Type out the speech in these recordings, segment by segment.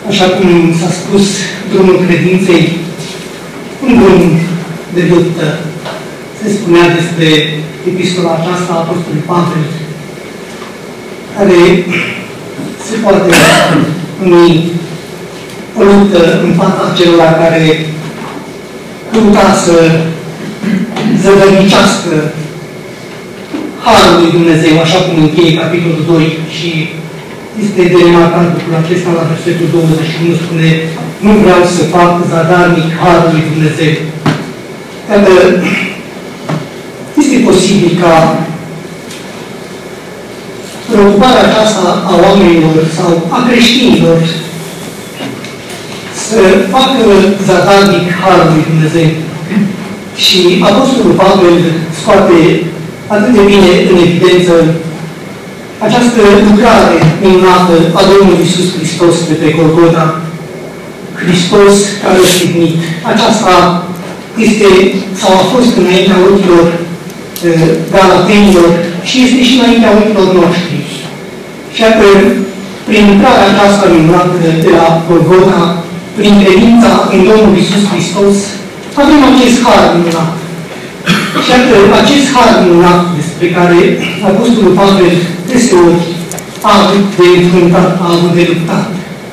Așa cum s-a spus, drumul credinței, un drum de luptă. Se spunea despre epistola aceasta a Apostolului Pavel, care se poate numi o luptă în fața celor care căuta să zădărnicească Harul lui Dumnezeu, așa cum încheie capitolul 2 și este de remarcat lucrul acesta la versetul 21, spune: nu vreau să fac zadarnic Harul lui Dumnezeu. Iată, este posibil ca preocuparea aceasta a oamenilor sau a creștinilor să facă zadarnic Harul lui Dumnezeu. Și Apostolul Pavel scoate atât de bine în evidență această lucrare minunată a Domnului Iisus Hristos de pe Golgota. Hristos care a stignit. Aceasta este sau a fost înaintea ochilor galatenilor și este și înaintea ochilor noștri. Și iată, prin lucrarea aceasta minunată de la Golgota, prin credința în Domnul Iisus Hristos, avem acest har minunat. Și iată, acest har minunat despre care Apostolul Pavel deseori a avut de înfruntat, a avut de luptat.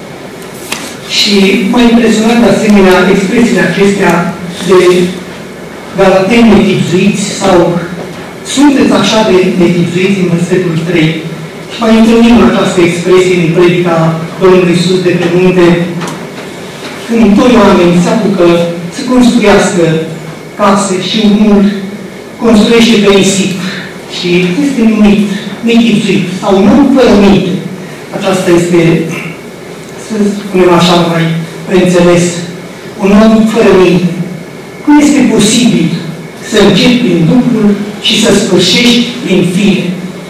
Și m-a impresionat de asemenea expresiile acestea de galateni netipzuiți sau sunteți așa de netipzuiți în versetul 3. Și mai întâlnim această expresie în predica Domnului Iisus de pe munte, când doi oameni se apucă să construiască case și unul construiește pe nisip și este numit netipzuit sau nu fără minte. Aceasta este, să spunem așa mai înțeles, un om fără minte. Cum este posibil să începi prin Duhul și să sfârșești prin fire?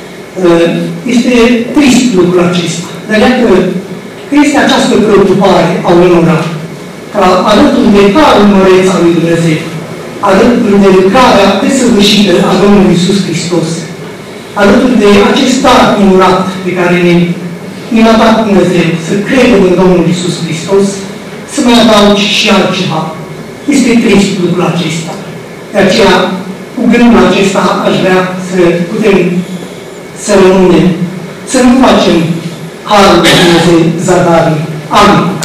Este trist lucrul acesta. Dar iată că este această preocupare a unora ca alături de harul măreț al lui Dumnezeu, alături de lucrarea desăvârșită a Domnului Iisus Hristos, alături de acest dar minunat pe care ne-a dat Dumnezeu, să credem în Domnul Iisus Hristos, să mai adaugi și altceva. Este trist lucrul acesta. De aceea, cu gândul acesta, aș vrea să putem să rămânem, să nu facem harul lui Dumnezeu zadarnic. Amin.